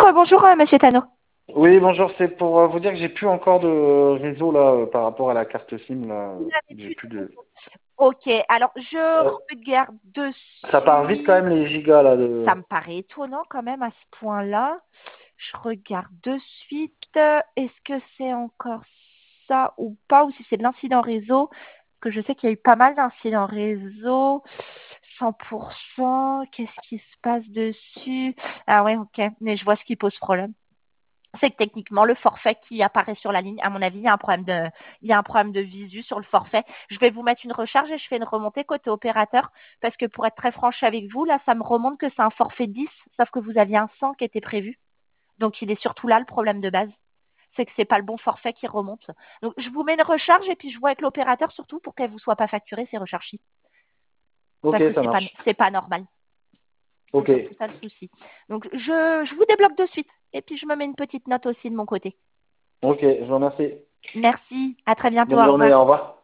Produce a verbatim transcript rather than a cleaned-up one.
bonjour, euh, monsieur Tano. Oui, bonjour, c'est pour euh, vous dire que j'ai plus encore de réseau là euh, par rapport à la carte SIM là. Vous n'avez J'ai plus plus de. de... Ok, alors je Euh, regarde Ça part vite quand dessus. même les gigas là de. Ça me paraît étonnant quand même à ce point-là. Je regarde de suite. euh, Est-ce que c'est encore ça ou pas, ou si c'est de l'incident réseau? Parce que je sais qu'il y a eu pas mal d'incidents réseau. cent pour cent. Qu'est-ce qui se passe dessus? Ah ouais, ok. Mais je vois ce qui pose problème. C'est que techniquement, le forfait qui apparaît sur la ligne, à mon avis, il y a un problème de, il y a un problème de visu sur le forfait. Je vais vous mettre une recharge et je fais une remontée côté opérateur parce que pour être très franche avec vous, là, ça me remonte que c'est un forfait dix, sauf que vous aviez un cent qui était prévu. Donc, il est surtout là le problème de base. C'est que c'est pas le bon forfait qui remonte. Donc, je vous mets une recharge et puis je vois avec l'opérateur surtout pour qu'elle vous soit pas facturée ces recharges-ci. Ok, Parce que ça c'est pas, marche. c'est pas normal. C'est Ok, surtout ça le souci. Donc, je, je vous débloque de suite. Et puis, je me mets une petite note aussi de mon côté. ok, je vous remercie. Merci. À très bientôt. Bonne Au journée, revoir. au revoir.